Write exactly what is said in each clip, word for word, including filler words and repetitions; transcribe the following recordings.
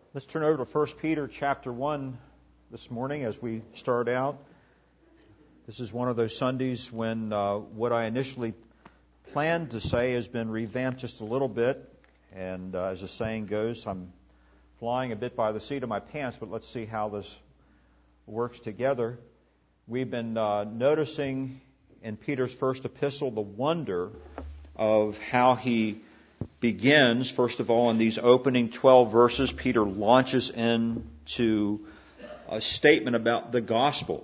Let's turn over to First Peter chapter one this morning as we start out. This is one of those Sundays when uh, what I initially planned to say has been revamped just a little bit. And uh, as the saying goes, I'm flying a bit by the seat of my pants, but let's see how this works together. We've been uh, noticing in Peter's first epistle the wonder of how he begins. First of all, in these opening twelve verses, Peter launches into a statement about the gospel.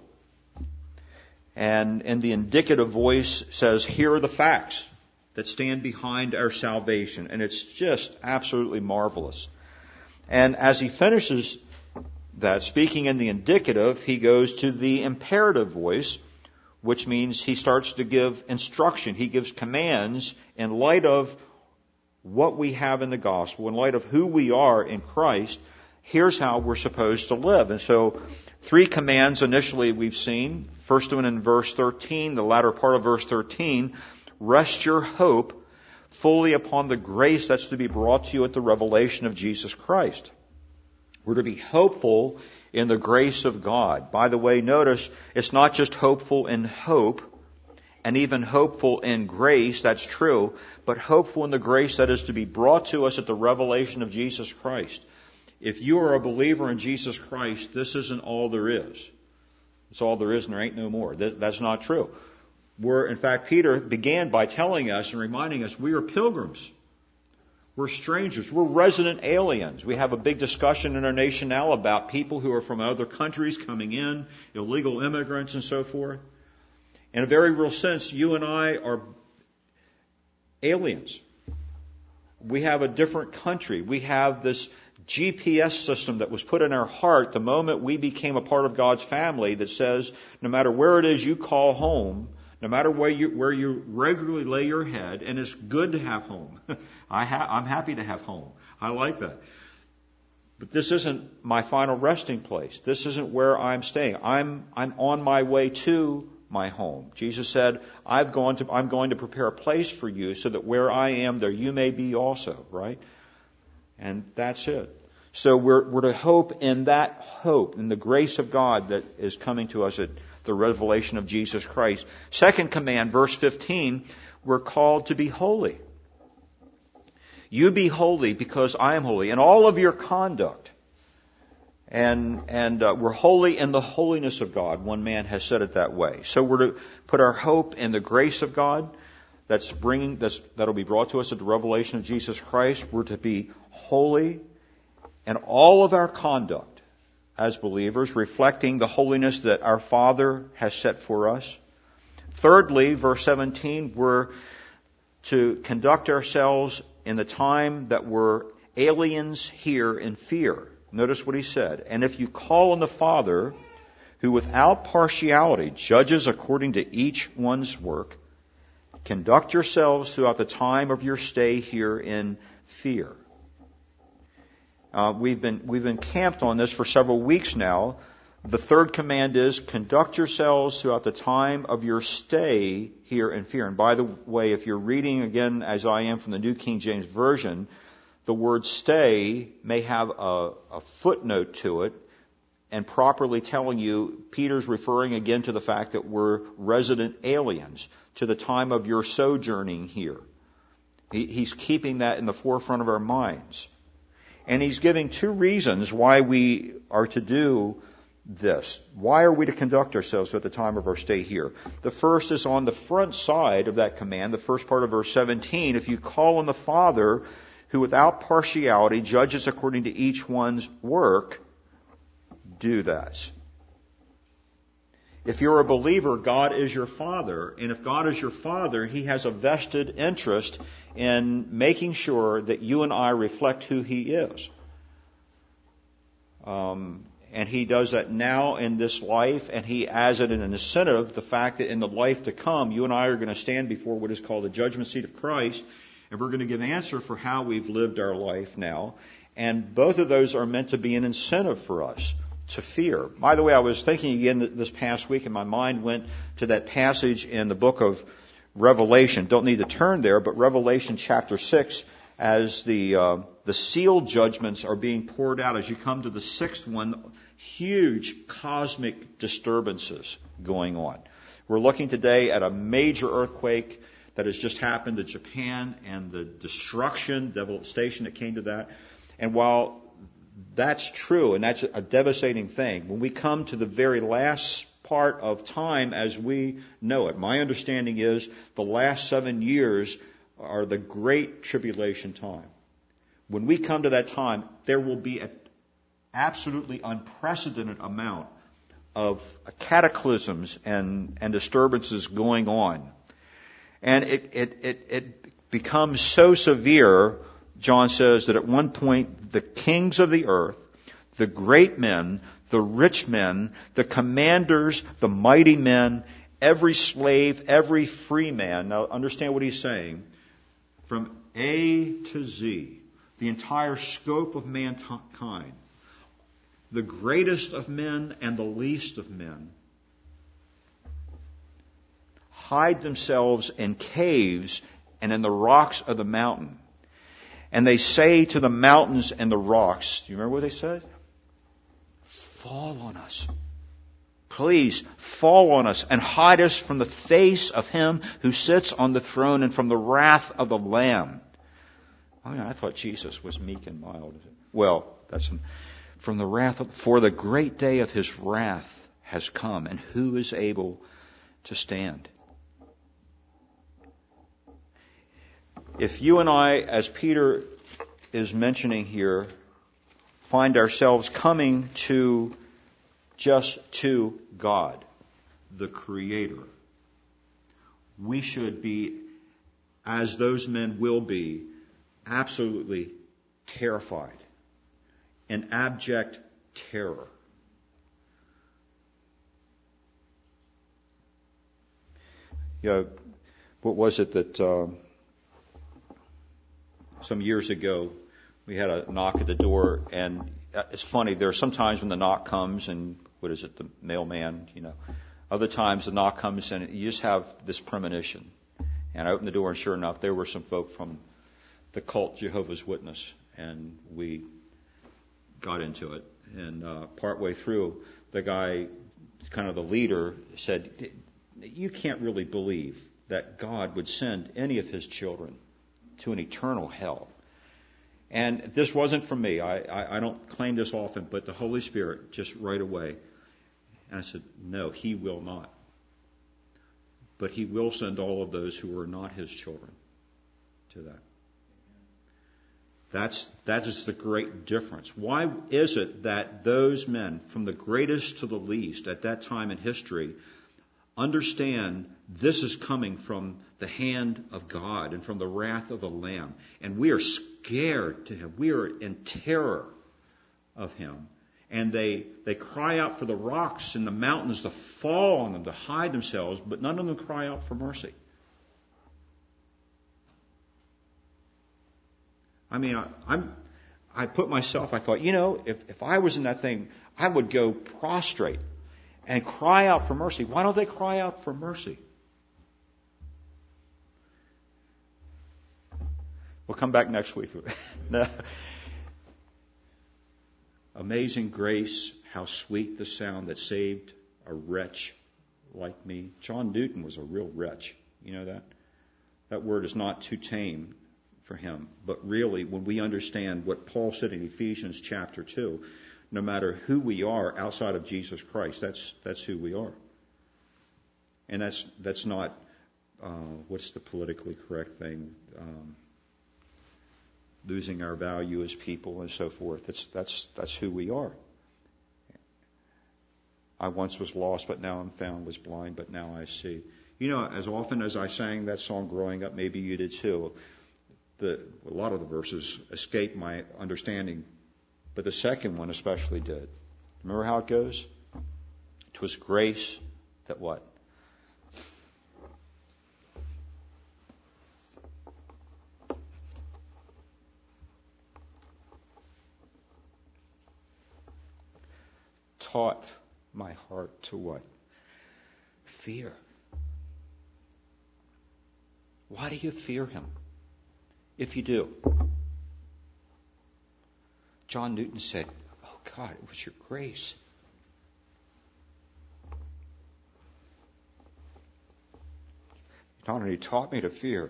And in the indicative voice says, here are the facts that stand behind our salvation. And it's just absolutely marvelous. And as he finishes that, speaking in the indicative, he goes to the imperative voice, which means he starts to give instruction. He gives commands in light of what we have in the gospel, in light of who we are in Christ. Here's how we're supposed to live. And so, three commands initially we've seen. First one in verse thirteen, the latter part of verse thirteen, rest your hope fully upon the grace that's to be brought to you at the revelation of Jesus Christ. We're to be hopeful in the grace of God. By the way, notice it's not just hopeful in hope, and even hopeful in grace, that's true, but hopeful in the grace that is to be brought to us at the revelation of Jesus Christ. If you are a believer in Jesus Christ, this isn't all there is. It's all there is and there ain't no more. That's not true. We're, in fact, Peter began by telling us and reminding us we are pilgrims. We're strangers. We're resident aliens. We have a big discussion in our nation now about people who are from other countries coming in, illegal immigrants and so forth. In a very real sense, you and I are aliens. We have a different country. We have this G P S system that was put in our heart the moment we became a part of God's family that says no matter where it is you call home, no matter where you, where you regularly lay your head, and it's good to have home. I ha- I'm happy to have home. I like that. But this isn't my final resting place. This isn't where I'm staying. I'm, I'm on my way to my home. Jesus said, I've gone to, I'm going to prepare a place for you so that where I am, there you may be also, right? And that's it. So we're, we're to hope in that hope, in the grace of God that is coming to us at the revelation of Jesus Christ. Second command, verse fifteen, we're called to be holy. You be holy because I am holy. In all of your conduct. And and uh, we're holy in the holiness of God. One man has said it that way. So we're to put our hope in the grace of God that's bringing that's, that'll be brought to us at the revelation of Jesus Christ. We're to be holy in all of our conduct as believers, reflecting the holiness that our Father has set for us. Thirdly, verse seventeen, we're to conduct ourselves in the time that we're aliens here in fear. Notice what he said. And if you call on the Father, who without partiality judges according to each one's work, conduct yourselves throughout the time of your stay here in fear. Uh, we've been we've been camped on this for several weeks now. The third command is conduct yourselves throughout the time of your stay here in fear. And by the way, if you're reading again as I am from the New King James Version, the word stay may have a, a footnote to it and properly telling you Peter's referring again to the fact that we're resident aliens to the time of your sojourning here. He, he's keeping that in the forefront of our minds. And he's giving two reasons why we are to do this. Why are we to conduct ourselves at the time of our stay here? The first is on the front side of that command, the first part of verse seventeen. If you call on the Father, who without partiality judges according to each one's work, do that. If you're a believer, God is your Father. And if God is your Father, He has a vested interest in making sure that you and I reflect who He is. Um, and He does that now in this life, and He adds it in an incentive, the fact that in the life to come, you and I are going to stand before what is called the judgment seat of Christ, and we're going to give answer for how we've lived our life now. And both of those are meant to be an incentive for us to fear. By the way, I was thinking again this past week, and my mind went to that passage in the book of Revelation. Don't need to turn there, but Revelation chapter six, as the uh, the seal judgments are being poured out, as you come to the sixth one, huge cosmic disturbances going on. We're looking today at a major earthquake that has just happened to Japan and the destruction, devastation that came to that. And while that's true, and that's a devastating thing, when we come to the very last part of time as we know it, my understanding is the last seven years are the great tribulation time. When we come to that time, there will be an absolutely unprecedented amount of cataclysms and, and disturbances going on. And it, it, it, it becomes so severe, John says, that at one point the kings of the earth, the great men, the rich men, the commanders, the mighty men, every slave, every free man, now understand what he's saying, from A to Z, the entire scope of mankind, the greatest of men and the least of men, hide themselves in caves and in the rocks of the mountain. And they say to the mountains and the rocks, do you remember what they said? Fall on us. Please fall on us and hide us from the face of him who sits on the throne and from the wrath of the Lamb. I mean, I thought Jesus was meek and mild. Well, that's from the wrath of, for the great day of his wrath has come, and who is able to stand? If you and I, as Peter is mentioning here, find ourselves coming to just to God, the Creator, we should be, as those men will be, absolutely terrified, in abject terror. You know, what was it that uh, some years ago we had a knock at the door, and it's funny, there are some times when the knock comes and, what is it, the mailman, you know. Other times the knock comes and you just have this premonition. And I opened the door, and sure enough, there were some folk from the cult Jehovah's Witness, and we got into it. And uh, partway through, the guy, kind of the leader, said, you can't really believe that God would send any of his children to an eternal hell. And this wasn't from me. I, I, I don't claim this often, but the Holy Spirit just right away. And I said, no, he will not. But he will send all of those who are not his children to that. That's, that is the great difference. Why is it that those men, from the greatest to the least at that time in history, understand this is coming from the hand of God and from the wrath of the Lamb? And we are scared to him. We are in terror of him. And they, they cry out for the rocks and the mountains to fall on them, to hide themselves, but none of them cry out for mercy. I mean, I, I'm, I put myself, I thought, you know, if, if I was in that thing, I would go prostrate and cry out for mercy. Why don't they cry out for mercy? We'll come back next week. No. Amazing grace, how sweet the sound that saved a wretch like me. John Newton was a real wretch. You know that? That word is not too tame for him. But really, when we understand what Paul said in Ephesians chapter two, no matter who we are outside of Jesus Christ, that's that's who we are. And that's that's not, uh, what's the politically correct thing? Um, losing our value as people and so forth. That's that's that's who we are. I once was lost, but now I'm found, was blind, but now I see. You know, as often as I sang that song growing up, maybe you did too, the, a lot of the verses escaped my understanding, but the second one especially did. Remember how it goes? 'Twas grace that what? Taught my heart to what? Fear. Why do you fear him? If you do, John Newton said, oh God, it was your grace. Not only taught me to fear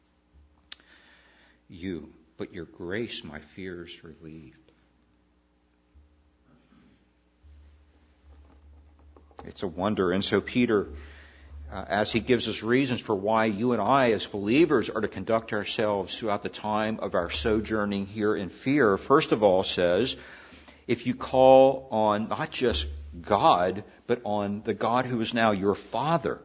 you, but your grace my fears relieved. It's a wonder. And so Peter, uh, as he gives us reasons for why you and I as believers are to conduct ourselves throughout the time of our sojourning here in fear, first of all says, if you call on not just God, but on the God who is now your Father,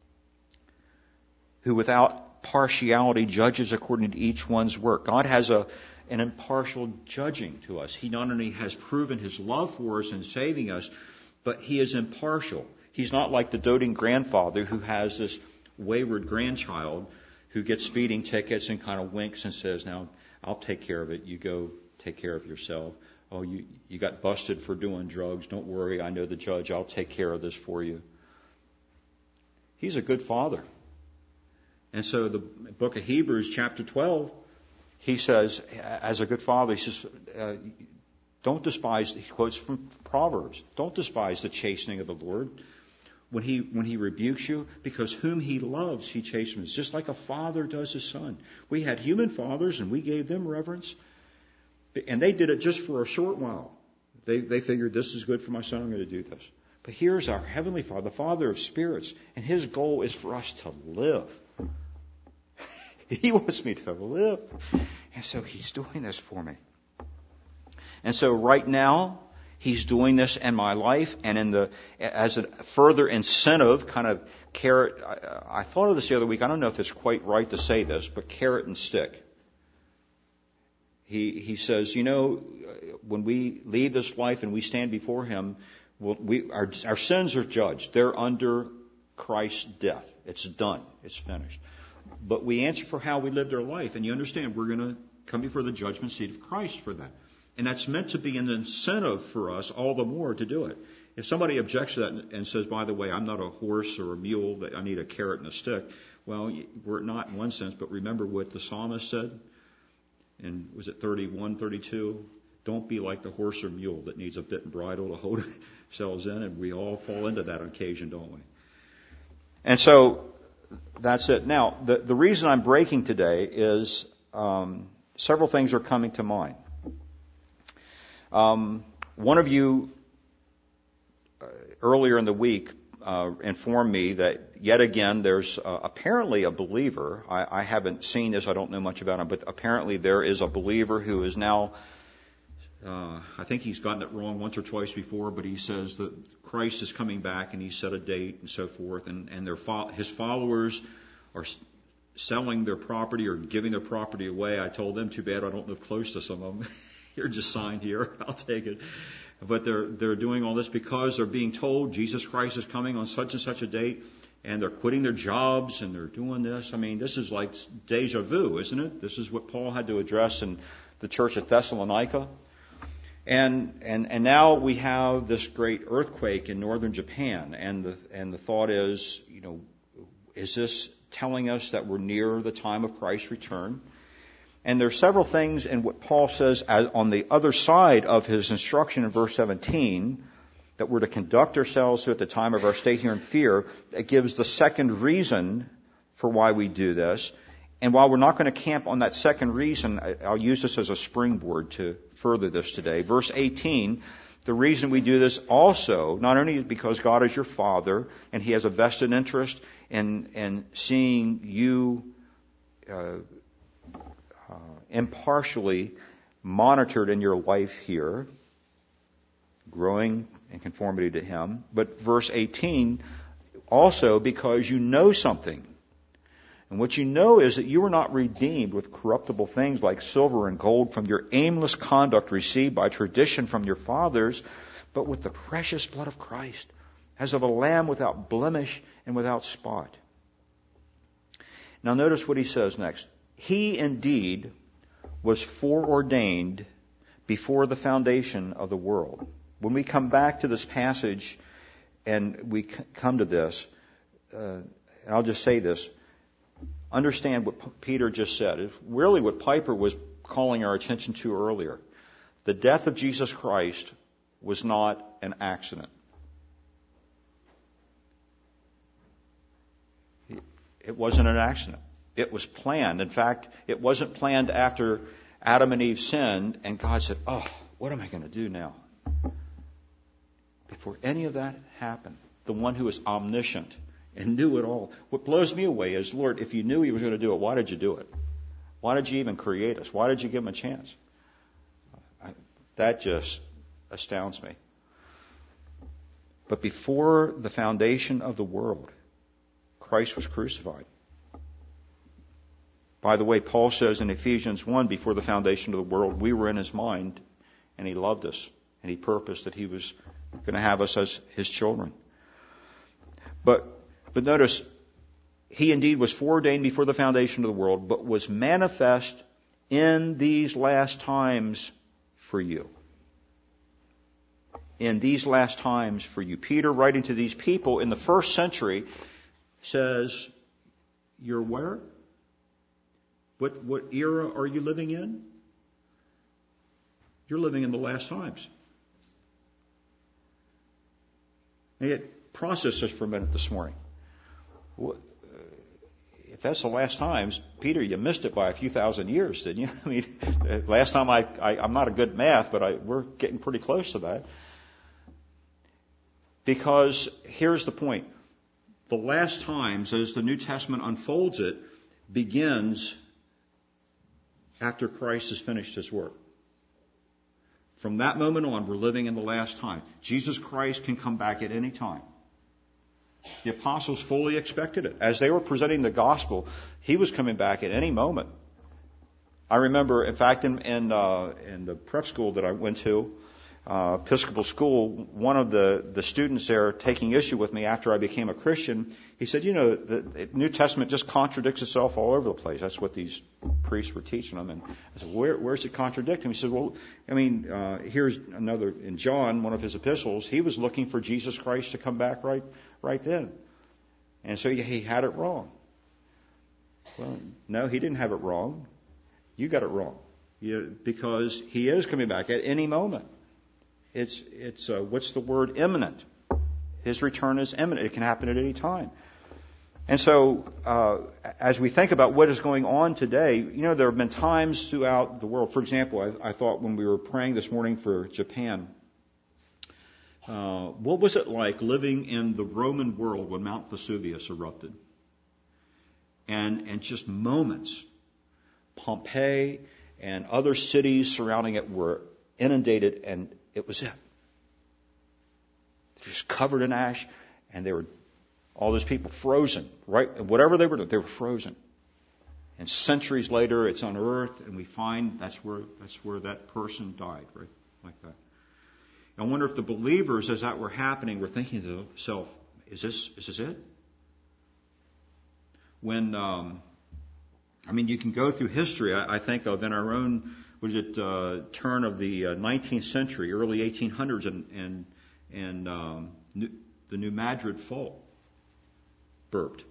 who without partiality judges according to each one's work. God has a an impartial judging to us. He not only has proven His love for us in saving us, but He is impartial. He's not like the doting grandfather who has this wayward grandchild who gets speeding tickets and kind of winks and says, now, I'll take care of it. You go take care of yourself. Oh, you, you got busted for doing drugs. Don't worry. I know the judge. I'll take care of this for you. He's a good father. And so the book of Hebrews, chapter twelve, he says, as a good father, he says, uh, don't despise, he quotes from Proverbs, don't despise the chastening of the Lord when he when he rebukes you, because whom he loves, he chastens, just like a father does his son. We had human fathers, and we gave them reverence, and they did it just for a short while. They, they figured, this is good for my son, I'm going to do this. But here's our Heavenly Father, the Father of spirits, and His goal is for us to live. He wants me to live. And so He's doing this for me. And so right now, He's doing this in my life, and in the as a further incentive, kind of carrot. I, I thought of this the other week. I don't know if it's quite right to say this, but carrot and stick. He he says, you know, when we leave this life and we stand before Him, we'll, we our our sins are judged. They're under Christ's death. It's done. It's finished. But we answer for how we lived our life. And you understand, we're going to come before the judgment seat of Christ for that. And that's meant to be an incentive for us all the more to do it. If somebody objects to that and says, by the way, I'm not a horse or a mule, that I need a carrot and a stick. Well, we're not in one sense, but remember what the psalmist said? And was it thirty-one, thirty-two? Don't be like the horse or mule that needs a bit and bridle to hold themselves in. And we all fall into that on occasion, don't we? And so that's it. Now, the, the reason I'm breaking today is um, several things are coming to mind. Um, one of you uh, earlier in the week uh, informed me that yet again there's uh, apparently a believer. I, I haven't seen this. I don't know much about him, but apparently there is a believer who is now. Uh, I think he's gotten it wrong once or twice before, but he says that Christ is coming back and He set a date and so forth, and, and their fo- his followers are s- selling their property or giving their property away. I told them, too bad I don't live close to some of them. You're just signed here. I'll take it. But they're they're doing all this because they're being told Jesus Christ is coming on such and such a date, and they're quitting their jobs and they're doing this. I mean, this is like deja vu, isn't it? This is what Paul had to address in the church at Thessalonica. And, and and now we have this great earthquake in northern Japan, and the and the thought is, you know, is this telling us that we're near the time of Christ's return? And there are several things in what Paul says as, on the other side of his instruction in verse seventeen, that we're to conduct ourselves at the time of our stay here in fear, that gives the second reason for why we do this. And while we're not going to camp on that second reason, I'll use this as a springboard to further this today. Verse eighteen, the reason we do this also, not only because God is your Father and He has a vested interest in, in seeing you uh, uh, impartially monitored in your life here, growing in conformity to Him, but verse eighteen, also because you know something. And what you know is that you were not redeemed with corruptible things like silver and gold from your aimless conduct received by tradition from your fathers, but with the precious blood of Christ, as of a lamb without blemish and without spot. Now notice what he says next. He indeed was foreordained before the foundation of the world. When we come back to this passage and we come to this, uh, and I'll just say this, understand what Peter just said. It's really what Piper was calling our attention to earlier. The death of Jesus Christ was not an accident. It wasn't an accident. It was planned. In fact, it wasn't planned after Adam and Eve sinned and God said, oh, what am I going to do now? Before any of that happened, the one who is omniscient and knew it all. What blows me away is, Lord, if you knew He was going to do it, why did you do it? Why did you even create us? Why did you give Him a chance? I, that just astounds me. But before the foundation of the world, Christ was crucified. By the way, Paul says in Ephesians one, before the foundation of the world, we were in His mind, and He loved us, and He purposed that He was going to have us as His children. But, but notice, He indeed was foreordained before the foundation of the world, but was manifest in these last times for you. In these last times for you. Peter, writing to these people in the first century, says, you're where? What, what era are you living in? You're living in the last times. And yet, process this for a minute this morning. If that's the last times, Peter, you missed it by a few thousand years, didn't you? I mean, last time I, I I'm not a good math, but I, we're getting pretty close to that. Because here's the point. The last times, as the New Testament unfolds it, begins after Christ has finished His work. From that moment on, we're living in the last time. Jesus Christ can come back at any time. The apostles fully expected it. As they were presenting the gospel, He was coming back at any moment. I remember, in fact, in, in, uh, in the prep school that I went to, Uh, Episcopal school, one of the, the students there taking issue with me after I became a Christian, he said, you know, the, the New Testament just contradicts itself all over the place. That's what these priests were teaching them. And I said, Where, where's it contradicting? He said, well, I mean, uh, here's another, in John, one of his epistles, he was looking for Jesus Christ to come back right, right then. And so he had it wrong. Well, no, he didn't have it wrong. You got it wrong. You, because he is coming back at any moment. It's, it's uh, what's the word? Imminent. His return is imminent. It can happen at any time. And so, uh, as we think about what is going on today, you know, there have been times throughout the world. For example, I, I thought when we were praying this morning for Japan, uh, what was it like living in the Roman world when Mount Vesuvius erupted? And, and just moments, Pompeii and other cities surrounding it were inundated, and it was it. Just covered in ash, and they were, all those people frozen, right? Whatever they were doing, they were frozen. And centuries later, it's unearthed, and we find that's where that's where that person died, right? Like that. I wonder if the believers, as that were happening, were thinking to themselves, "Is this is this it?" When, um, I mean, you can go through history. I, I think of in our own. Was it uh, turn of the uh, nineteenth century, early eighteen hundreds, and and, and um, New, the New Madrid Fault burped,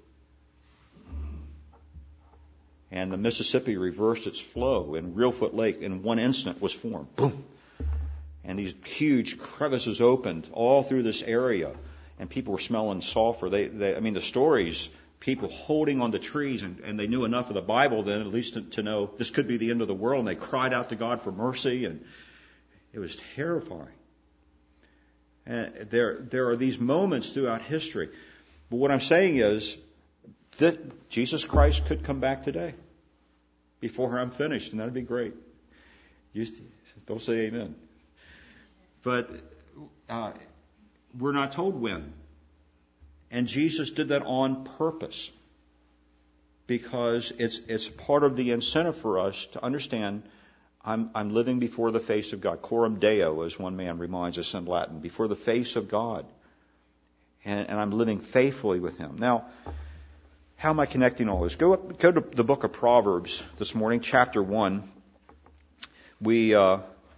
and the Mississippi reversed its flow, and Reelfoot Lake in one instant was formed. Boom, and these huge crevices opened all through this area, and people were smelling sulfur. They, they I mean, the stories. People holding on to trees, and, and they knew enough of the Bible then, at least to, to know this could be the end of the world, and they cried out to God for mercy, and it was terrifying. And there, there are these moments throughout history. But what I'm saying is that Jesus Christ could come back today, before I'm finished, and that'd be great. You, don't say amen. But uh, we're not told when. And Jesus did that on purpose, because it's it's part of the incentive for us to understand I'm I'm living before the face of God. Coram Deo, as one man reminds us in Latin, before the face of God. And, and I'm living faithfully with Him. Now, how am I connecting all this? Go up, go to the book of Proverbs this morning, chapter one. We uh,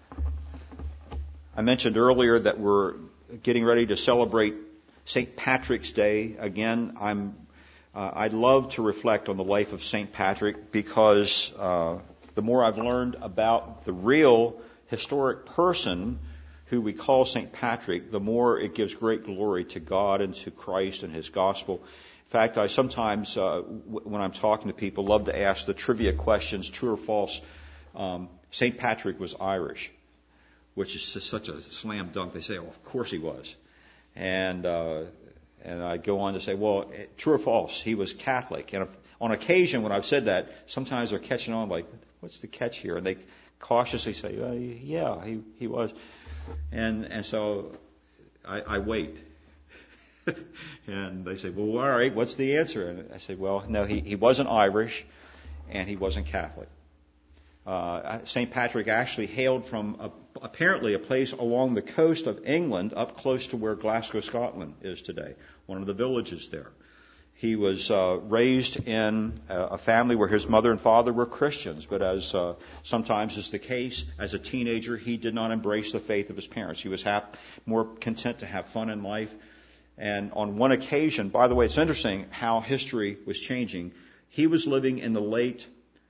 I mentioned earlier that we're getting ready to celebrate Saint Patrick's Day. Again, I'm, uh, I'd love to reflect on the life of Saint Patrick, because uh, the more I've learned about the real historic person who we call Saint Patrick, the more it gives great glory to God and to Christ and His gospel. In fact, I sometimes, uh, w- when I'm talking to people, love to ask the trivia questions, true or false. Um, Saint Patrick was Irish, which is just such a slam dunk. They say, oh, of course he was. And uh, and I go on to say, well, true or false, he was Catholic. And if, on occasion when I've said that, sometimes they're catching on like, what's the catch here? And they cautiously say, uh, yeah, he, he was. And and so I, I wait. And they say, well, all right, what's the answer? And I say, well, no, he, he wasn't Irish and he wasn't Catholic. Uh, Saint Patrick actually hailed from a, apparently a place along the coast of England up close to where Glasgow, Scotland is today, one of the villages there. He was uh, raised in a family where his mother and father were Christians, but as uh, sometimes is the case, as a teenager, he did not embrace the faith of his parents. He was hap- more content to have fun in life. And on one occasion, by the way, it's interesting how history was changing. He was living in the late,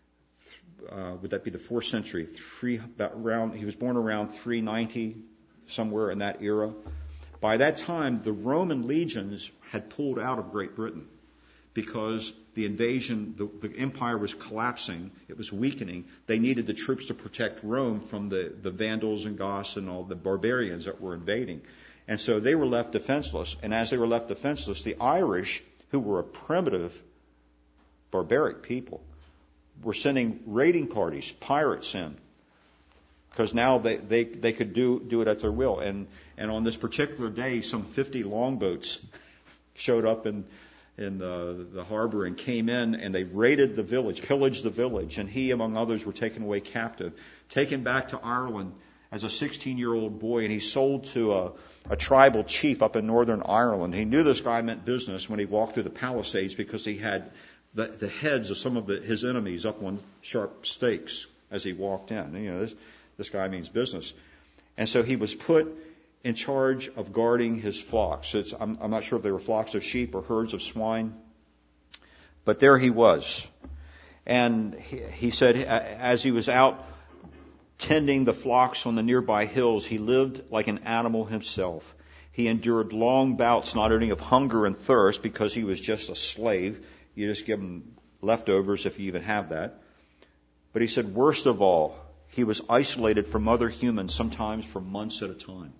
uh, would that be the fourth century? Three, about around, he was born around three ninety, somewhere in that era. By that time, the Roman legions had pulled out of Great Britain because the invasion, the, the empire was collapsing, it was weakening. They needed the troops to protect Rome from the, the Vandals and Goths and all the barbarians that were invading. And so they were left defenseless. And as they were left defenseless, the Irish, who were a primitive, barbaric people, were sending raiding parties, pirates in, because now they, they, they could do, do it at their will. And, and on this particular day, some fifty longboats showed up in, in the, the harbor and came in, and they raided the village, pillaged the village. And he, among others, were taken away captive, taken back to Ireland as a sixteen-year-old boy, and he sold to a, a tribal chief up in Northern Ireland. He knew this guy meant business when he walked through the Palisades because he had the, the heads of some of the, his enemies up on sharp stakes as he walked in. You know, this, this guy means business. And so he was put in charge of guarding his flocks. It's, I'm, I'm not sure if they were flocks of sheep or herds of swine, but there he was. And he, he said as he was out tending the flocks on the nearby hills, he lived like an animal himself. He endured long bouts not only of hunger and thirst because he was just a slave. You just give him leftovers if you even have that. But he said, worst of all, he was isolated from other humans, sometimes for months at a time.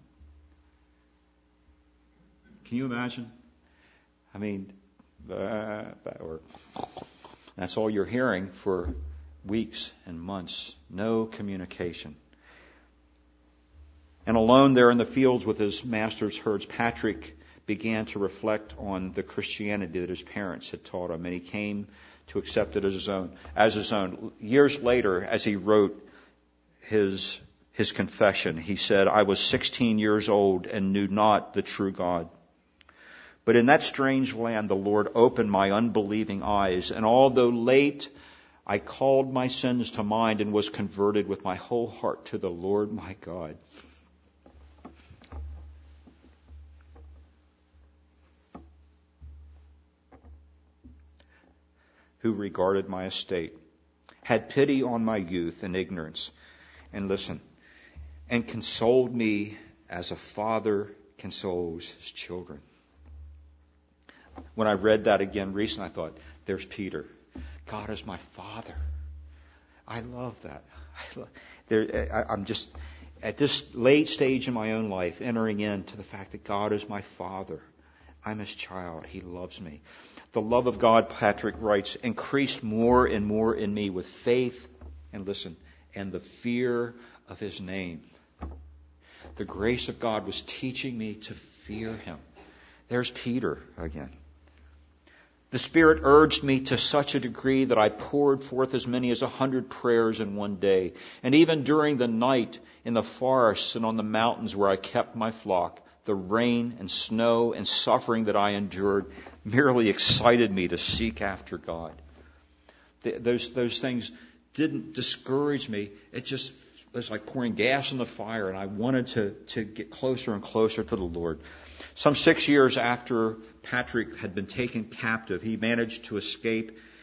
Can you imagine? I mean, uh, or that's all you're hearing for weeks and months. No communication. And alone there in the fields with his master's herds, Patrick began to reflect on the Christianity that his parents had taught him, and he came to accept it as his own. As his own. Years later, as he wrote his his confession, he said, I was sixteen years old and knew not the true God. But in that strange land the Lord opened my unbelieving eyes, and although late, I called my sins to mind and was converted with my whole heart to the Lord my God. Who regarded my estate, had pity on my youth and ignorance, and listen, and consoled me as a father consoles his children. When I read that again recently, I thought, there's Peter. God is my Father. I love that. I love, there, I, I'm just, at this late stage in my own life, entering into the fact that God is my Father. I'm His child. He loves me. The love of God, Patrick writes, increased more and more in me with faith, and listen, and the fear of His name. The grace of God was teaching me to fear Him. There's Peter again. The Spirit urged me to such a degree that I poured forth as many as a hundred prayers in one day. And even during the night in the forests and on the mountains where I kept my flock, the rain and snow and suffering that I endured merely excited me to seek after God. Those, those things didn't discourage me. It just was like pouring gas on the fire, and I wanted to, to get closer and closer to the Lord. Some six years after Patrick had been taken captive, he managed to escape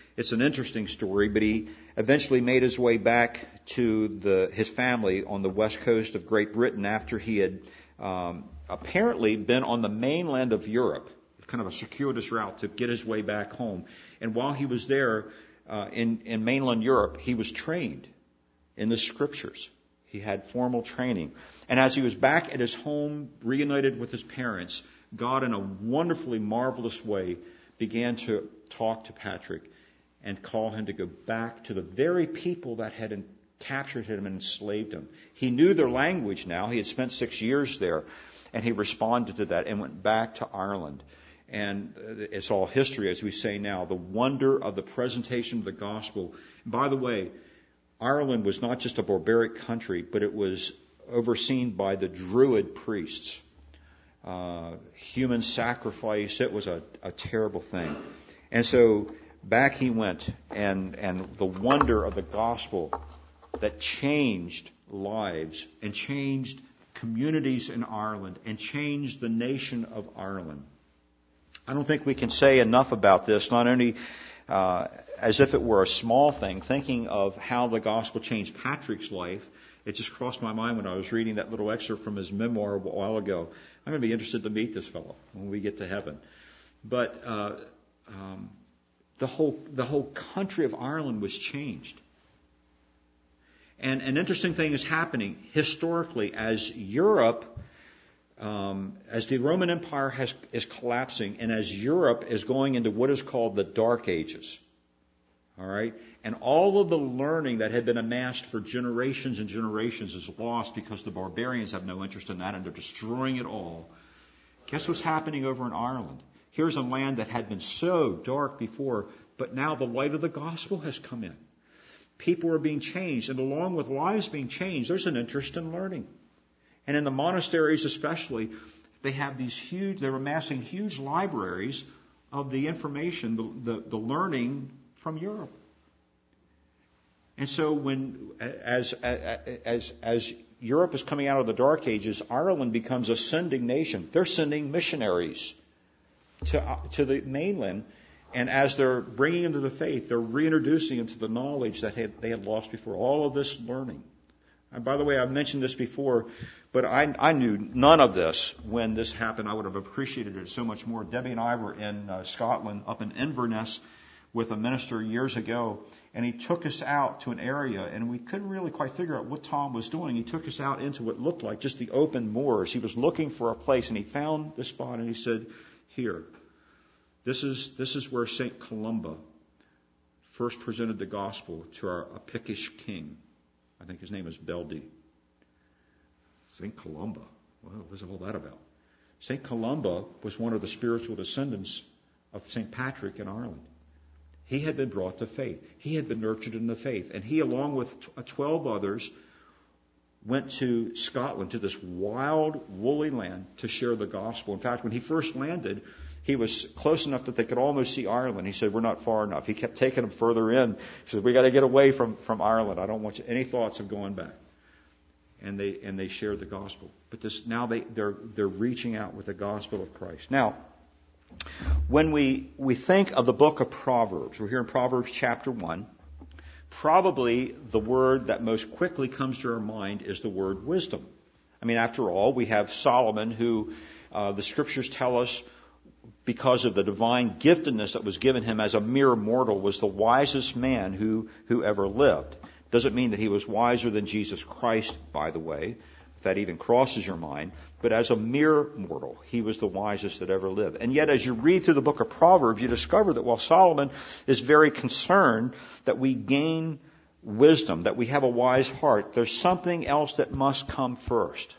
It's an interesting story, but he eventually made his way back to the, his family on the west coast of Great Britain after he had um, apparently been on the mainland of Europe, kind of a circuitous route to get his way back home. And while he was there uh, in, in mainland Europe, he was trained in the Scriptures. He had formal training. And as he was back at his home, reunited with his parents, God in a wonderfully marvelous way began to talk to Patrick and call him to go back to the very people that had captured him and enslaved him. He knew their language now. He had spent six years there, and he responded to that and went back to Ireland. And it's all history, as we say now, the wonder of the presentation of the gospel. And by the way, Ireland was not just a barbaric country, but it was overseen by the Druid priests. Uh, human sacrifice, it was a, a terrible thing. And so back he went, and, and the wonder of the gospel that changed lives and changed communities in Ireland and changed the nation of Ireland. I don't think we can say enough about this, not only uh, as if it were a small thing, thinking of how the gospel changed Patrick's life. It just crossed my mind when I was reading that little excerpt from his memoir a while ago. I'm going to be interested to meet this fellow when we get to heaven. But uh, um, the whole the whole country of Ireland was changed. And an interesting thing is happening historically as Europe, um, as the Roman Empire has, is collapsing, and as Europe is going into what is called the Dark Ages. All right? And all of the learning that had been amassed for generations and generations is lost because the barbarians have no interest in that and they're destroying it all. Guess what's happening over in Ireland? Here's a land that had been so dark before, but now the light of the gospel has come in. People are being changed, and along with lives being changed, there's an interest in learning. And in the monasteries especially, they have these huge, they're amassing huge libraries of the information, the, the, the learning from Europe. And so when, as, as, as Europe is coming out of the Dark Ages, Ireland becomes a sending nation. They're sending missionaries to, to the mainland. And as they're bringing them to the faith, they're reintroducing them to the knowledge that had, they had lost before. All of this learning. And by the way, I've mentioned this before, but I, I knew none of this when this happened. I would have appreciated it so much more. Debbie and I were in uh, Scotland, up in Inverness, with a minister years ago, and he took us out to an area, and we couldn't really quite figure out what Tom was doing. He took us out into what looked like just the open moors. He was looking for a place, and he found the spot, and he said, here. This is this is where Saint Columba first presented the gospel to our a Pictish king. I think his name is Beldy. Saint Columba. Well, what's all that about? Saint Columba was one of the spiritual descendants of Saint Patrick in Ireland. He had been brought to faith. He had been nurtured in the faith. And he, along with twelve others, went to Scotland, to this wild, woolly land, to share the gospel. In fact, when he first landed, he was close enough that they could almost see Ireland. He said, we're not far enough. He kept taking them further in. He said, we got to get away from, from Ireland. I don't want you, any thoughts of going back. And they and they shared the gospel. But this now they, they're they're reaching out with the gospel of Christ. Now, when we, we think of the book of Proverbs, we're here in Proverbs chapter one, probably the word that most quickly comes to our mind is the word wisdom. I mean, after all, we have Solomon, who uh, the scriptures tell us, because of the divine giftedness that was given him as a mere mortal, was the wisest man who, who ever lived. Doesn't mean that he was wiser than Jesus Christ, by the way, if that even crosses your mind. But as a mere mortal, he was the wisest that ever lived. And yet, as you read through the book of Proverbs, you discover that while Solomon is very concerned that we gain wisdom, that we have a wise heart, there's something else that must come first.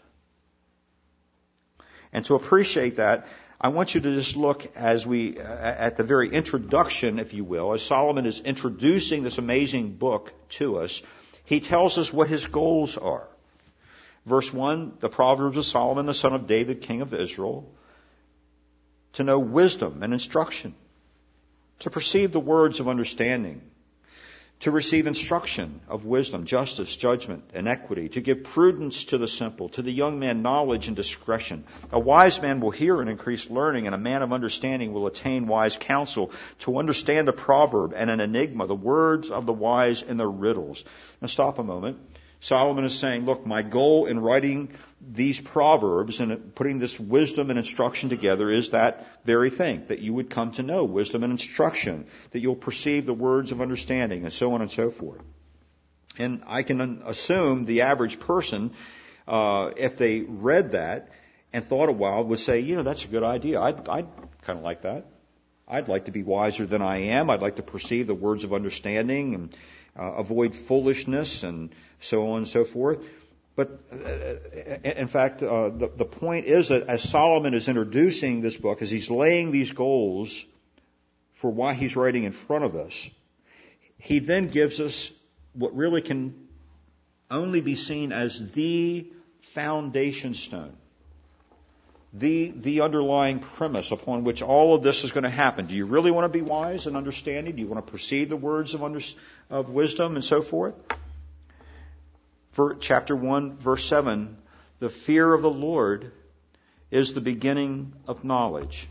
And to appreciate that, I want you to just look as we, uh, at the very introduction, if you will, as Solomon is introducing this amazing book to us, he tells us what his goals are. Verse one, the Proverbs of Solomon, the son of David, king of Israel, to know wisdom and instruction, to perceive the words of understanding, to receive instruction of wisdom, justice, judgment, and equity, to give prudence to the simple, to the young man knowledge and discretion. A wise man will hear and increase learning, and a man of understanding will attain wise counsel, to understand a proverb and an enigma, the words of the wise and their riddles. Now stop a moment. Solomon is saying, look, my goal in writing these proverbs and putting this wisdom and instruction together is that very thing, that you would come to know wisdom and instruction, that you'll perceive the words of understanding, and so on and so forth. And I can assume the average person, uh, if they read that and thought a while, would say, you know, that's a good idea. I'd, I'd kind of like that. I'd like to be wiser than I am. I'd like to perceive the words of understanding and uh, avoid foolishness and so on and so forth. But uh, in fact, uh, the, the point is that as Solomon is introducing this book, as he's laying these goals for why he's writing in front of us, he then gives us what really can only be seen as the foundation stone, the, the underlying premise upon which all of this is going to happen. Do you really want to be wise and understanding? Do you want to perceive the words of, under, of wisdom and so forth? For chapter one, verse seven, the fear of the Lord is the beginning of knowledge,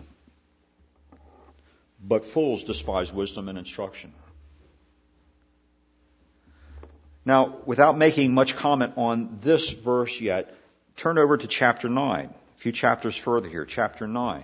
but fools despise wisdom and instruction. Now, without making much comment on this verse yet, turn over to chapter nine, a few chapters further here, chapter nine.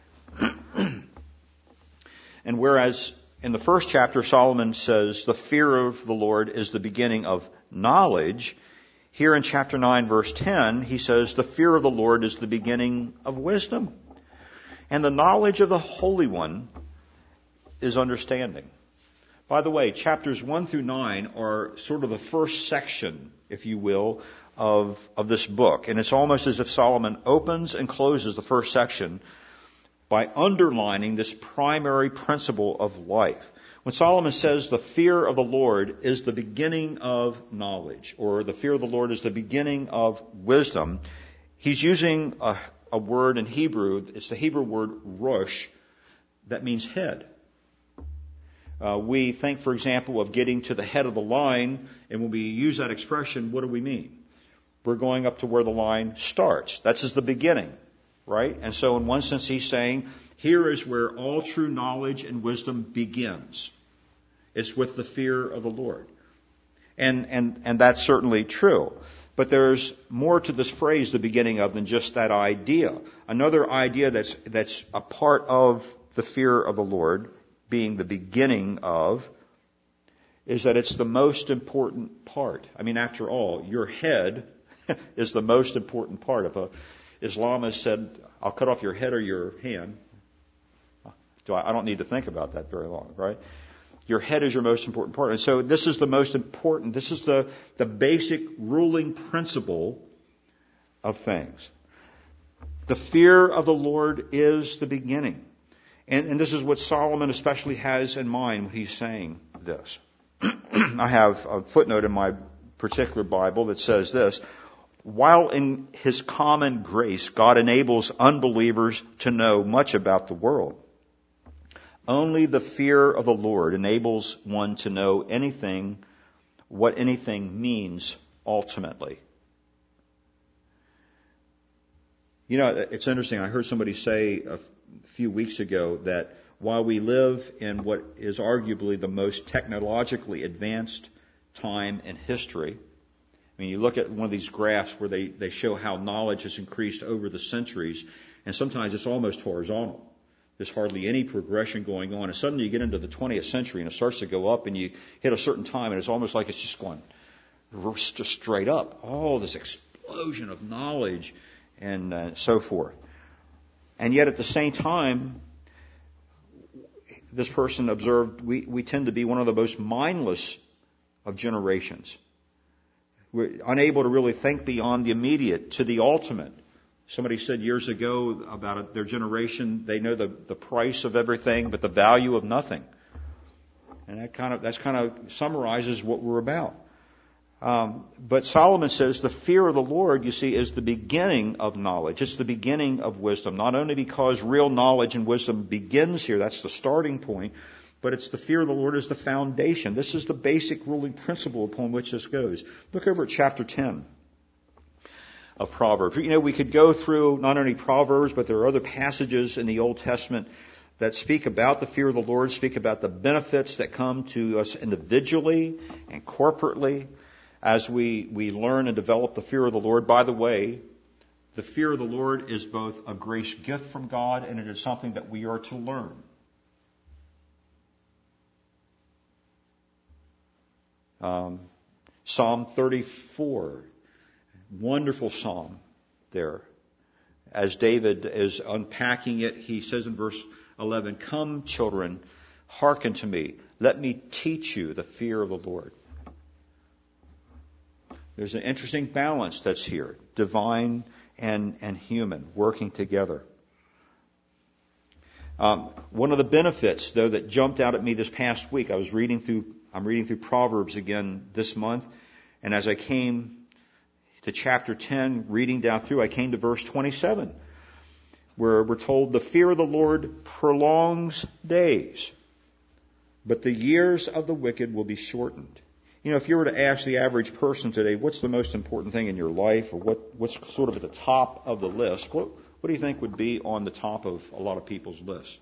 And whereas in the first chapter Solomon says the fear of the Lord is the beginning of knowledge, here in chapter nine, verse ten, he says the fear of the Lord is the beginning of wisdom, and the knowledge of the Holy One is understanding. By the way, chapters one through nine are sort of the first section, if you will, of, of this book. And it's almost as if Solomon opens and closes the first section by underlining this primary principle of life. When Solomon says the fear of the Lord is the beginning of knowledge, or the fear of the Lord is the beginning of wisdom, he's using a, a word in Hebrew. It's the Hebrew word rosh, that means head. Uh, we think, for example, of getting to the head of the line, and when we use that expression, what do we mean? We're going up to where the line starts. That's just the beginning, right? And so in one sense he's saying, here is where all true knowledge and wisdom begins. It's with the fear of the Lord. And, and, and that's certainly true. But there's more to this phrase, the beginning of, than just that idea. Another idea that's, that's a part of the fear of the Lord, being the beginning of, is that it's the most important part. I mean, after all, your head is the most important part. If a Islamist said, I'll cut off your head or your hand, do I, I don't need to think about that very long, right? Your head is your most important part. And so this is the most important, this is the, the basic ruling principle of things. The fear of the Lord is the beginning. And, and this is what Solomon especially has in mind when he's saying this. I have a footnote in my particular Bible that says this: while in His common grace, God enables unbelievers to know much about the world, only the fear of the Lord enables one to know anything, what anything means ultimately. You know, it's interesting. I heard somebody say a few weeks ago that while we live in what is arguably the most technologically advanced time in history, I mean, you look at one of these graphs where they, they show how knowledge has increased over the centuries, and sometimes it's almost horizontal. There's hardly any progression going on. And suddenly you get into the twentieth century and it starts to go up, and you hit a certain time and it's almost like it's just going just straight up. Oh, this explosion of knowledge and uh, so forth. And yet at the same time, this person observed we, we tend to be one of the most mindless of generations. We're unable to really think beyond the immediate to the ultimate. Somebody said years ago about their generation, they know the, the price of everything, but the value of nothing. And that kind of, that's kind of summarizes what we're about. Um, but Solomon says the fear of the Lord, you see, is the beginning of knowledge. It's the beginning of wisdom. Not only because real knowledge and wisdom begins here, that's the starting point, But it's the fear of the Lord is the foundation. This is the basic ruling principle upon which this goes. Look over at chapter ten of Proverbs. You know, we could go through not only Proverbs, but there are other passages in the Old Testament that speak about the fear of the Lord, speak about the benefits that come to us individually and corporately as we, we learn and develop the fear of the Lord. By the way, the fear of the Lord is both a grace gift from God and it is something that we are to learn. Um, Psalm thirty-four, wonderful psalm there. As David is unpacking it, he says in verse eleven, "Come, children, hearken to me. Let me teach you the fear of the Lord." There's an interesting balance that's here, divine and, and human, working together. Um, one of the benefits, though, that jumped out at me this past week, I was reading through, I'm reading through Proverbs again this month, and as I came to chapter ten, reading down through, I came to verse twenty-seven, where we're told, "The fear of the Lord prolongs days, but the years of the wicked will be shortened." You know, if you were to ask the average person today, what's the most important thing in your life, or what, what's sort of at the top of the list, what, what do you think would be on the top of a lot of people's lists?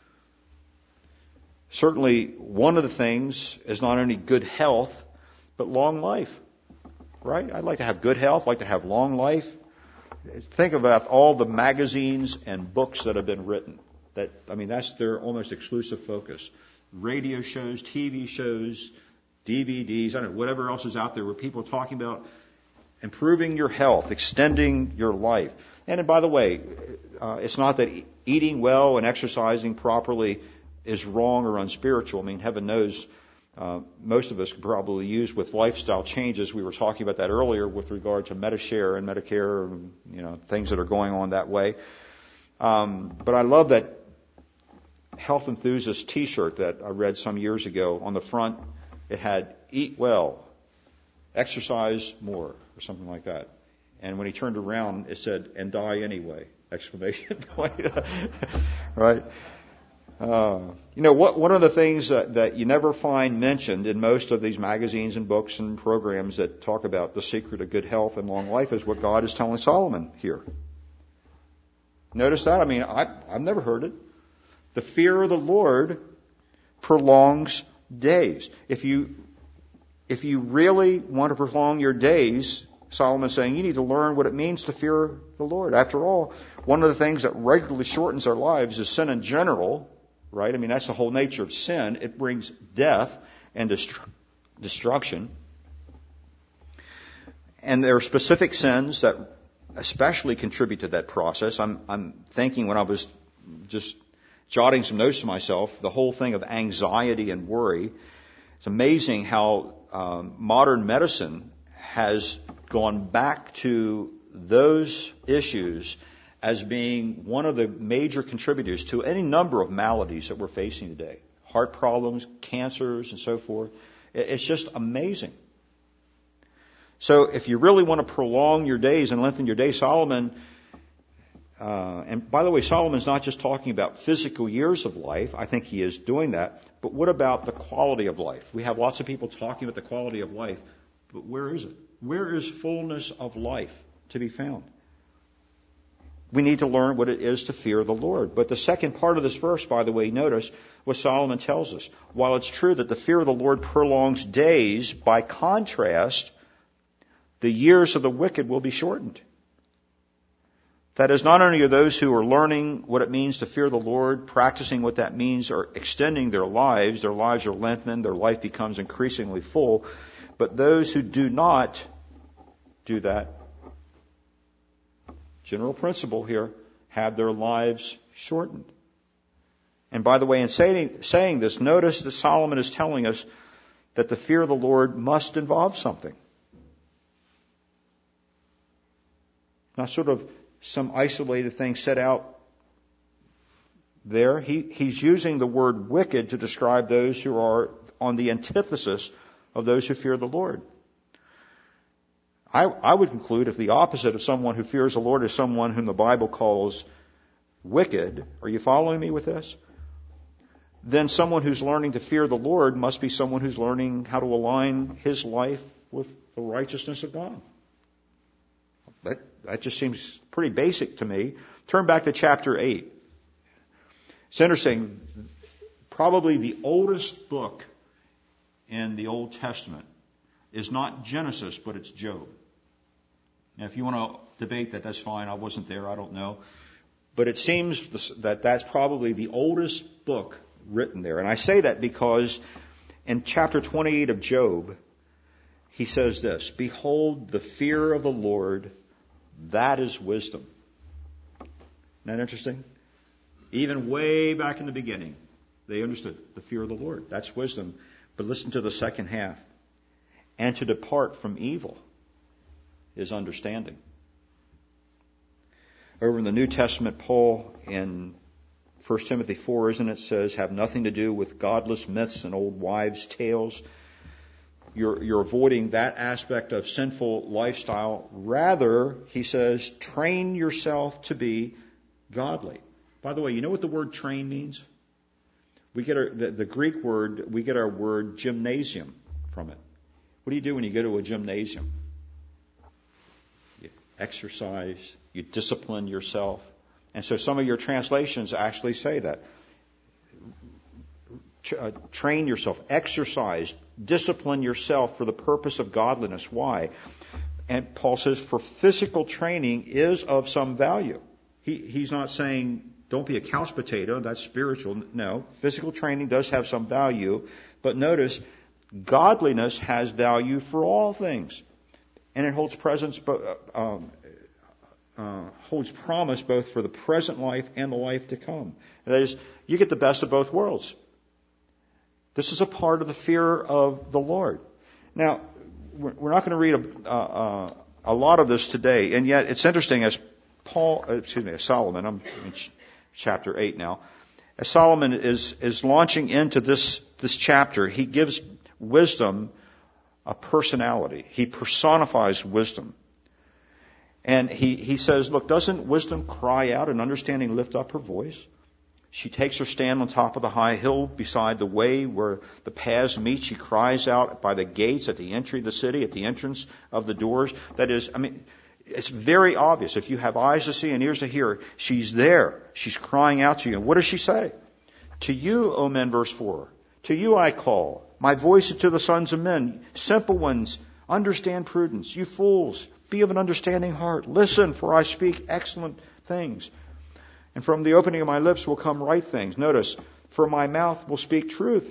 Certainly, one of the things is not only good health, but long life. Right? I'd like to have good health, I'd like to have long life. Think about all the magazines and books that have been written. That, I mean, that's their almost exclusive focus. Radio shows, T V shows, D V Ds, I don't know, whatever else is out there where people are talking about improving your health, extending your life. And by the way, uh, it's not that eating well and exercising properly is wrong or unspiritual. I mean, heaven knows uh, most of us could probably use with lifestyle changes. We were talking about that earlier with regard to Medishare and Medicare and, you know, things that are going on that way. Um, but I love that health enthusiast T-shirt that I read some years ago. On the front, it had "Eat well, exercise more," or something like that. And when he turned around, it said, "And die anyway!" Exclamation point. Right? Uh, you know, what, one of the things that, that you never find mentioned in most of these magazines and books and programs that talk about the secret of good health and long life is what God is telling Solomon here. Notice that? I mean, I, I've never heard it. The fear of the Lord prolongs days. If you, if you really want to prolong your days, Solomon's saying you need to learn what it means to fear the Lord. After all, one of the things that regularly shortens our lives is sin in general, right? I mean, that's the whole nature of sin. It brings death and destru- destruction. And there are specific sins that especially contribute to that process. I'm, I'm thinking when I was just jotting some notes to myself, the whole thing of anxiety and worry. It's amazing how um, modern medicine has gone back to those issues as being one of the major contributors to any number of maladies that we're facing today. Heart problems, cancers, and so forth. It's just amazing. So if you really want to prolong your days and lengthen your days, Solomon, uh, and by the way, Solomon's not just talking about physical years of life. I think he is doing that. But what about the quality of life? We have lots of people talking about the quality of life. But where is it? Where is fullness of life to be found? We need to learn what it is to fear the Lord. But the second part of this verse, by the way, notice what Solomon tells us. While it's true that the fear of the Lord prolongs days, by contrast, the years of the wicked will be shortened. That is, not only are those who are learning what it means to fear the Lord, practicing what that means, are extending their lives, their lives are lengthened, their life becomes increasingly full, but those who do not do that, general principle here, have their lives shortened. And by the way, in saying, saying this, notice that Solomon is telling us that the fear of the Lord must involve something. Not sort of some isolated thing set out there. He, he's using the word wicked to describe those who are on the antithesis of those who fear the Lord. I, I would conclude if the opposite of someone who fears the Lord is someone whom the Bible calls wicked, are you following me with this? then someone who's learning to fear the Lord must be someone who's learning how to align his life with the righteousness of God. That, that just seems pretty basic to me. Turn back to chapter eight. It's interesting. Probably the oldest book in the Old Testament is not Genesis, but it's Job. Now, if you want to debate that, that's fine. I wasn't there. I don't know. But it seems that that's probably the oldest book written there. And I say that because in chapter twenty-eight of Job, he says this, "Behold, the fear of the Lord, that is wisdom." Isn't that interesting? Even way back in the beginning, they understood the fear of the Lord. That's wisdom. But listen to the second half. "And to depart from evil is understanding." Over in the New Testament, Paul in First Timothy four, isn't it, says, "Have nothing to do with godless myths and old wives' tales." You're, you're avoiding that aspect of sinful lifestyle. Rather, he says, train yourself to be godly. By the way, you know what the word train means? We get our, the, the Greek word, we get our word gymnasium from it. What do you do when you go to a gymnasium? You exercise, you discipline yourself. And so some of your translations actually say that. Uh, train yourself, exercise, discipline yourself for the purpose of godliness. Why? And Paul says, for physical training is of some value. He, he's not saying, don't be a couch potato, that's spiritual. No, physical training does have some value. But notice, godliness has value for all things. And it holds presence, um, uh, holds promise both for the present life and the life to come. That is, you get the best of both worlds. This is a part of the fear of the Lord. Now, we're not going to read a, uh, a lot of this today, and yet it's interesting as Paul, excuse me, as Solomon, I'm in chapter eight now, as Solomon is, is launching into this, this chapter, he gives wisdom a personality. He personifies wisdom. And he, he says, look, doesn't wisdom cry out and understanding lift up her voice? She takes her stand on top of the high hill beside the way where the paths meet. She cries out by the gates at the entry of the city, at the entrance of the doors. That is, I mean, it's very obvious. If you have eyes to see and ears to hear, she's there. She's crying out to you. And what does she say? To you, O men, verse four, to you I call. My voice is to the sons of men. Simple ones, understand prudence. You fools, be of an understanding heart. Listen, for I speak excellent things. And from the opening of my lips will come right things. Notice, for my mouth will speak truth.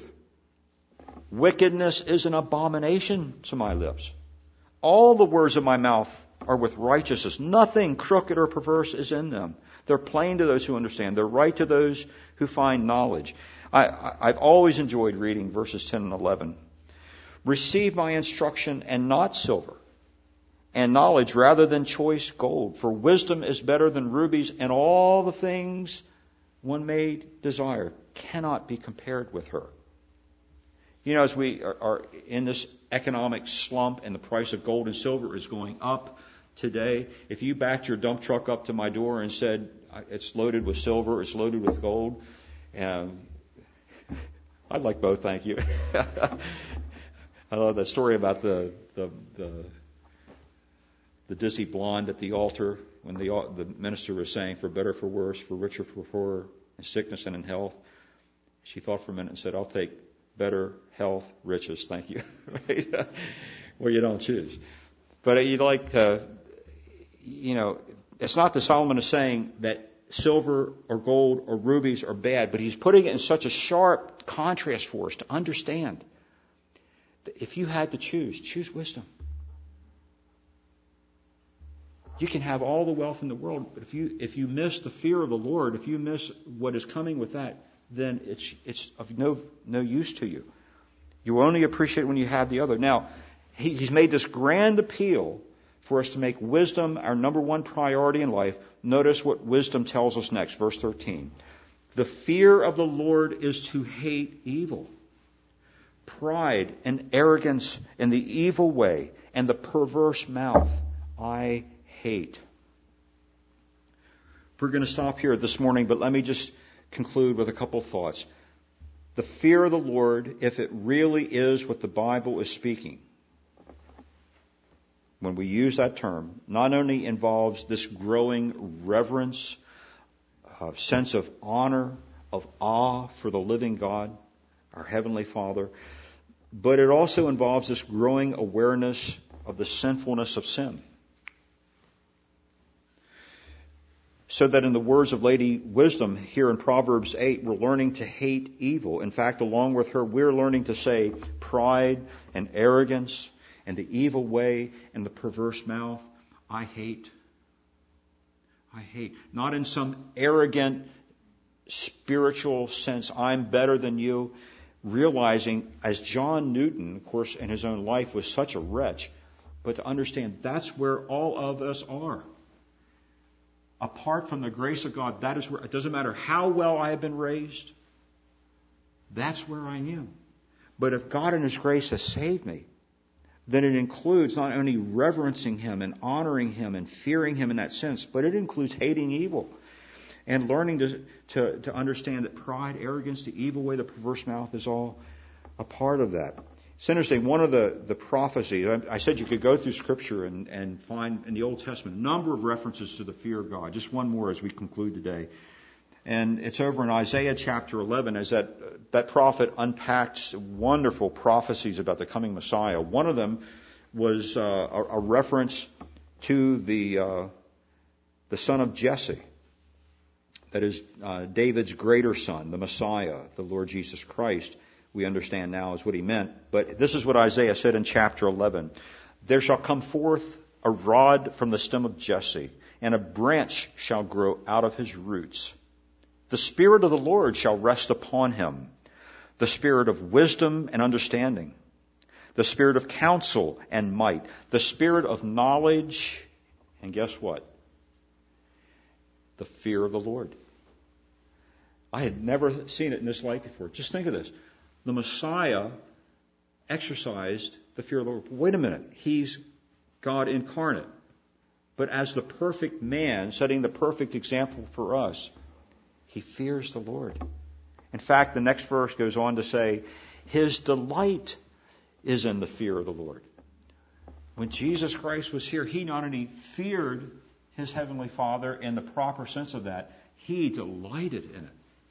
Wickedness is an abomination to my lips. All the words of my mouth are with righteousness. Nothing crooked or perverse is in them. They're plain to those who understand. They're right to those who find knowledge. I, I, I've always enjoyed reading verses ten and eleven. Receive my instruction and not silver, and knowledge rather than choice gold. For wisdom is better than rubies, and all the things one may desire cannot be compared with her. You know, as we are, are in this economic slump and the price of gold and silver is going up today, if you backed your dump truck up to my door and said, it's loaded with silver, it's loaded with gold, um, I'd like both, thank you. I love that story about the the, the The dizzy blonde at the altar when the the minister was saying, for better, for worse, for richer, for poorer, in sickness and in health. She thought for a minute and said, I'll take better, health, riches, thank you. Right? Well, you don't choose. But you'd like to, you know, it's not that Solomon is saying that silver or gold or rubies are bad, but he's putting it in such a sharp contrast for us to understand that if you had to choose, choose wisdom. You can have all the wealth in the world, but if you if you miss the fear of the Lord, if you miss what is coming with that, then it's it's of no no use to you. You will only appreciate when you have the other. Now, he, he's made this grand appeal for us to make wisdom our number one priority in life. Notice what wisdom tells us next, verse thirteen. The fear of the Lord is to hate evil, pride and arrogance in the evil way, and the perverse mouth I hate. We're going to stop here this morning, but let me just conclude with a couple thoughts. The fear of the Lord, if it really is what the Bible is speaking, when we use that term, not only involves this growing reverence, uh, sense of honor, of awe for the living God, our Heavenly Father, but it also involves this growing awareness of the sinfulness of sin. So that in the words of Lady Wisdom here in Proverbs eight, we're learning to hate evil. In fact, along with her, we're learning to say pride and arrogance and the evil way and the perverse mouth, I hate. I hate. Not in some arrogant spiritual sense, I'm better than you. Realizing, as John Newton, of course, in his own life was such a wretch, but to understand that's where all of us are. Apart from the grace of God, that is where, it doesn't matter how well I have been raised, that's where I am. But if God in His grace has saved me, then it includes not only reverencing Him and honoring Him and fearing Him in that sense, but it includes hating evil and learning to, to, to understand that pride, arrogance, the evil way, the perverse mouth is all a part of that. It's interesting, one of the, the prophecies, I said you could go through Scripture and, and find in the Old Testament a number of references to the fear of God. Just one more as we conclude today. And it's over in Isaiah chapter eleven as that, that prophet unpacks wonderful prophecies about the coming Messiah. One of them was uh, a, a reference to the, uh, the son of Jesse. That is uh, David's greater son, the Messiah, the Lord Jesus Christ. We understand now is what he meant. But this is what Isaiah said in chapter eleven. There shall come forth a rod from the stem of Jesse, and a branch shall grow out of his roots. The Spirit of the Lord shall rest upon him, the Spirit of wisdom and understanding, the Spirit of counsel and might, the Spirit of knowledge, and guess what? The fear of the Lord. I had never seen it in this light before. Just think of this. The Messiah exercised the fear of the Lord. Wait a minute. He's God incarnate. But as the perfect man, setting the perfect example for us, he fears the Lord. In fact, the next verse goes on to say, his delight is in the fear of the Lord. When Jesus Christ was here, he not only feared his heavenly Father in the proper sense of that, he delighted in it.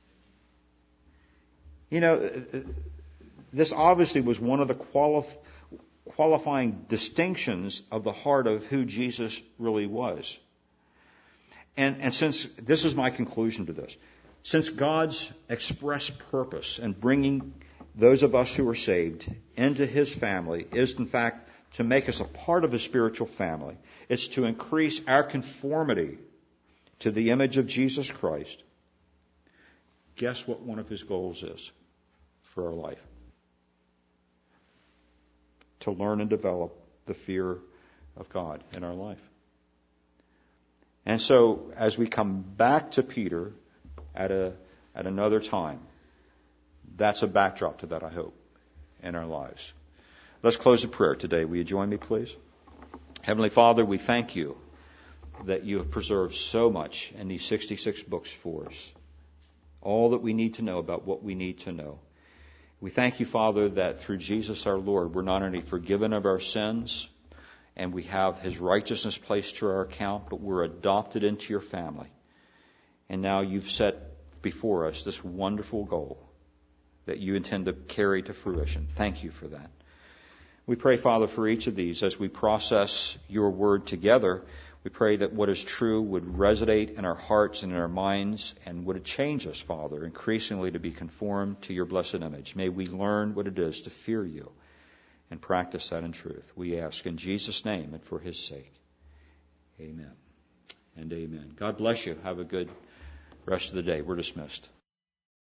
You know, this obviously was one of the qualif- qualifying distinctions of the heart of who Jesus really was. And, and since, this is my conclusion to this, since God's express purpose in bringing those of us who are saved into His family is in fact to make us a part of His spiritual family, it's to increase our conformity to the image of Jesus Christ. Guess what one of His goals is for our life? To learn and develop the fear of God in our life. And so, as we come back to Peter at a at another time, that's a backdrop to that, I hope, in our lives. Let's close in prayer today. Will you join me, please? Heavenly Father, we thank you that you have preserved so much in these sixty-six books for us. All that we need to know about what we need to know. We thank you, Father, that through Jesus our Lord, we're not only forgiven of our sins, and we have His righteousness placed to our account, but we're adopted into your family. And now you've set before us this wonderful goal that you intend to carry to fruition. Thank you for that. We pray, Father, for each of these as we process your word together. We pray that what is true would resonate in our hearts and in our minds, and would it change us, Father, increasingly to be conformed to your blessed image. May we learn what it is to fear you and practice that in truth. We ask in Jesus' name and for His sake. Amen and amen. God bless you. Have a good rest of the day. We're dismissed.